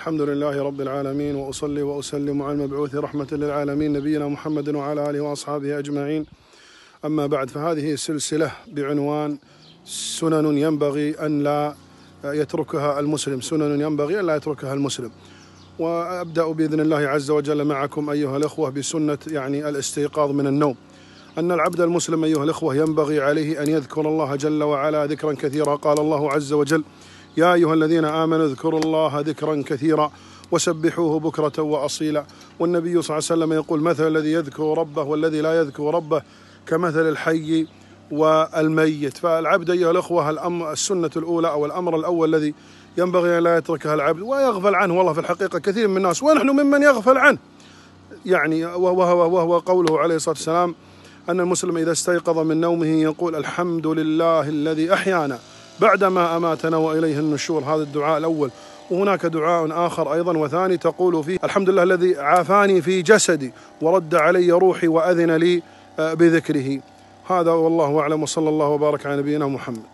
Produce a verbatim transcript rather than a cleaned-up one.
الحمد لله رب العالمين، وأصلي وأسلم على المبعوث رحمة للعالمين نبينا محمد وعلى آله وأصحابه أجمعين. أما بعد، فهذه سلسلة بعنوان سنن ينبغي أن لا يتركها المسلم سنن ينبغي أن لا يتركها المسلم. وأبدأ بإذن الله عز وجل معكم أيها الأخوة بسنة يعني الاستيقاظ من النوم. أن العبد المسلم أيها الأخوة ينبغي عليه أن يذكر الله جل وعلا ذكرا كثيرا. قال الله عز وجل: يا أيها الذين آمنوا اذكروا الله ذكرا كثيرا وسبحوه بكرة وأصيلا. والنبي صلى الله عليه وسلم يقول: مثل الذي يذكر ربه والذي لا يذكر ربه كمثل الحي والميت. فالعبد أيها الأخوة الأمر السنة الأولى أو الأمر الأول الذي ينبغي أن لا يتركها العبد ويغفل عنه، والله في الحقيقة كثير من الناس ونحن ممن يغفل عنه، يعني وهو, وهو قوله عليه الصلاة والسلام أن المسلم إذا استيقظ من نومه يقول: الحمد لله الذي أحيانا بعدما أماتنا وإليه النشور. هذا الدعاء الأول. وهناك دعاء آخر أيضا وثاني تقول فيه: الحمد لله الذي عافاني في جسدي ورد علي روحي وأذن لي بذكره. هذا والله أعلم، وصلى الله وبارك على نبينا محمد.